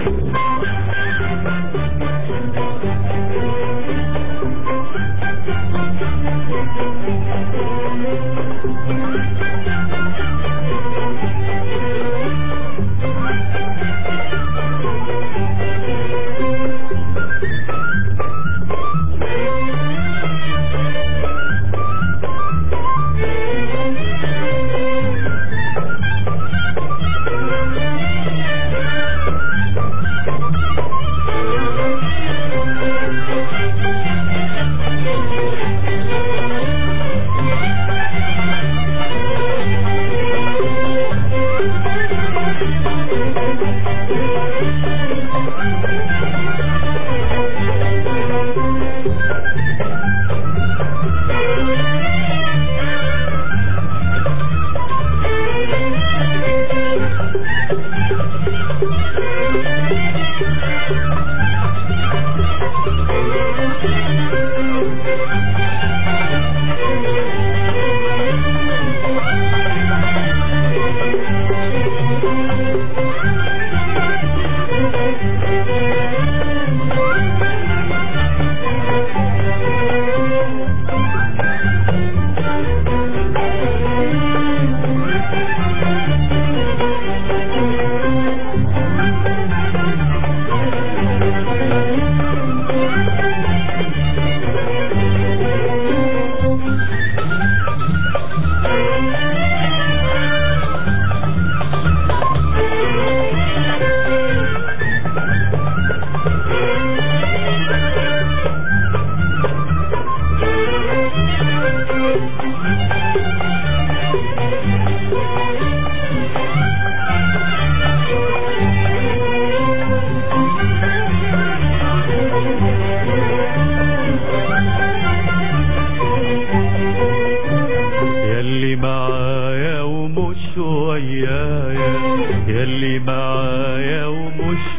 يلي معايا ومش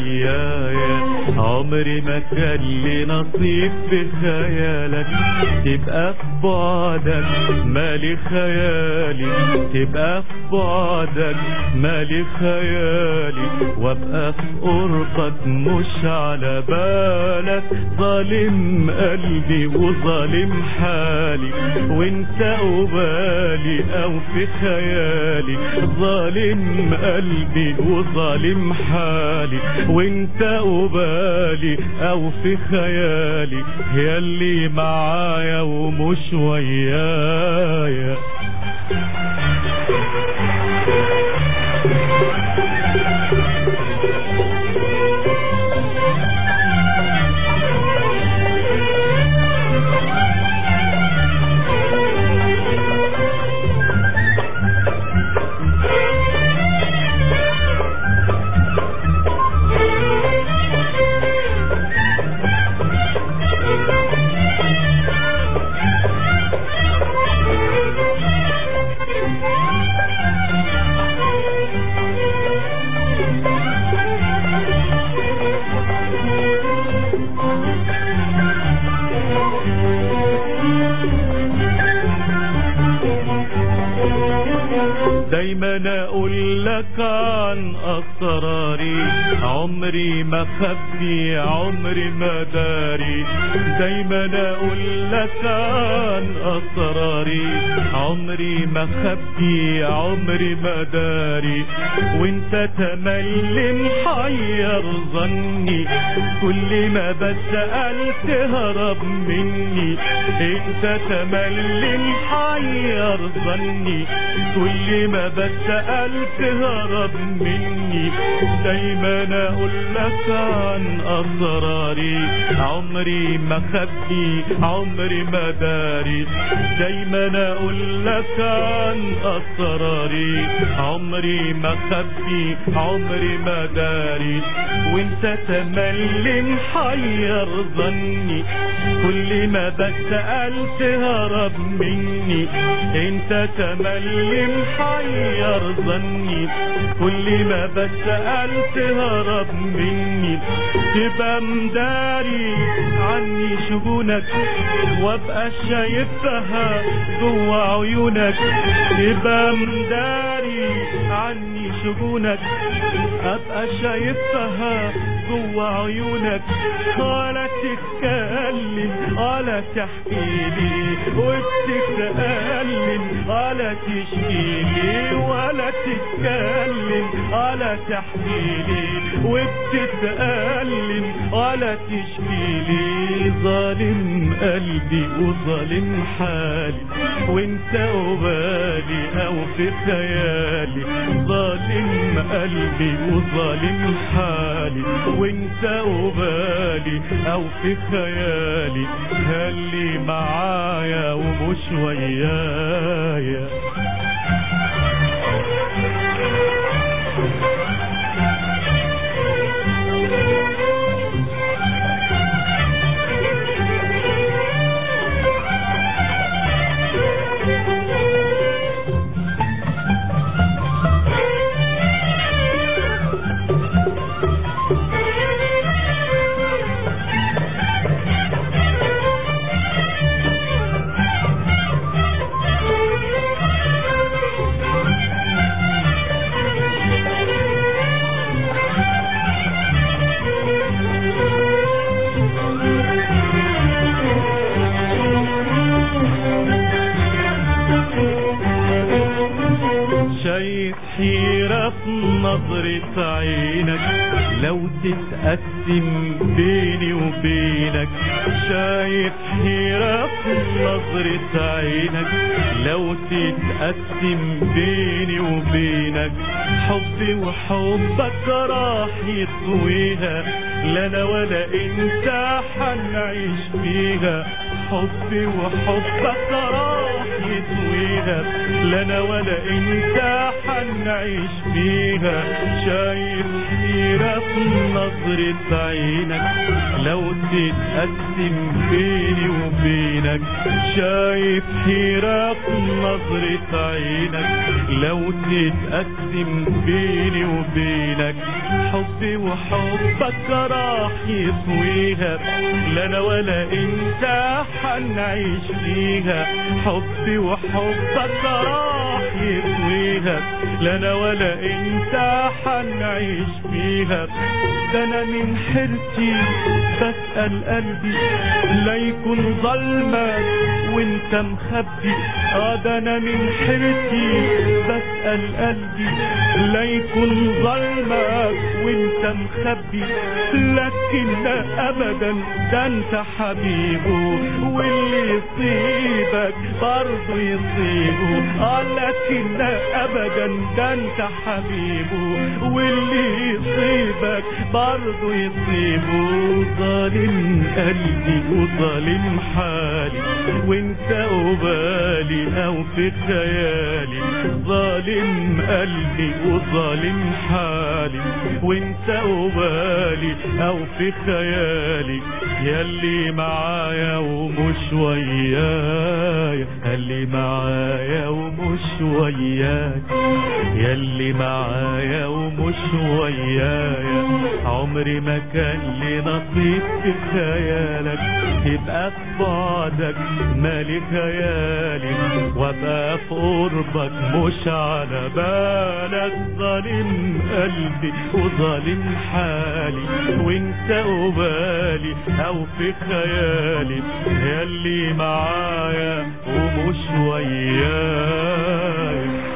ويايا، عمري ما كان لي نصيب في خيالك، تبقى في بعدك مالي خيالي، تبقى في بعدك مالي خيالي، وابقى في قربك مش على بالك، ظالم قلبي وظالم حالي، وانت قبالي او في خيالي، ظالم قلبي وظالم حالي، وانت قبالي او في خيالي، ياللي معايا ومش ويايا. دايما اقول لك عن اسراري، عمري ما خبي عمري ما داري، دايما اقول لك عن اسراري، عمري ما خبي عمري ما داري، وانت تملي محير ظني، كل ما بسأل تهرب مني، انت تملي محير ظني، كل ما بسأل تهرب مني، دايما اقول لك عن اسراري، عمري ما خبي عمري ما داري، دايما اقول لك عن اسراري، عمري ما خبي عمري ما داري، وانت تملي محير ظني، كل ما بسأل تهرب مني، انت تملي محير ظني، كل ما بسأل تهرب مني، تبقى مداري عني شجونك، وابقى شايفها جوا عيونك، تبقى مداري عني شجونك، ابقى شايفها جوا عيونك، ولا تتكلم ولا تحكيلي، وبتتألم ولا تشكيلي، ولا تتكلم ولا تحكيلي، وبتتألم ولا تشكيلي. ظالم قلبي وظالم حالي، وانت قبالي او في خيالي. ظالم قلبي وظالم حالي، وانت قبالي او في خيالي. خلي معايا ومش ويايا. شايف حيرة في نظرة عينك، لو تتقسم بيني وبينك. شايف حيرة في نظرة عينك، لو تتقسم بيني وبينك. حبي وحبك راح يطويها، لا انا ولا انت حنعيش فيها. حبي وحبك راح يطويها، لا انا ولا انت حنعيش فيها. شايف حيرة في نظرة عينك، لو تتقسم بيني وبينك. شايف حيرة في نظرة عينك، لو تتقسم بيني وبينك. حبي وحبك راح يطويها، لا انا ولا انت حنعيش فيها. حبي وحبك راح يطويها، لا انا ولا انت حنعيش فيها. ده انا من حيرتي بسأل قلبي، لا يكون ظلمك وانت مخبي. ده انا من حيرتي بسأل قلبي، لا يكون ظلمك وانت مخبي. لكن ابدا ده انت حبيبه، واللي يصيبك برضه يصيبه. لكن ابدا ده انت حبيبه، واللي يصيبك برضه يصيبه. ظالم قلبي وظالم حالي، وانت قبالي او في خيالي. ظالم قلبي وظالم حالي، وانت قبالي او في خيالي. ياللي معايا ومش ويايا، ياللي معايا ومش وياك. ياللي معايا ومش ويايا. عمري ما كان لي نصيب في خيالك، تبقى في بعدك مالي خيالي، وابقى في قربك مش على بالك. ظالم قلبي وظالم حالي، وانت قبالي او في خيالي. ياللي معايا ومش وياي.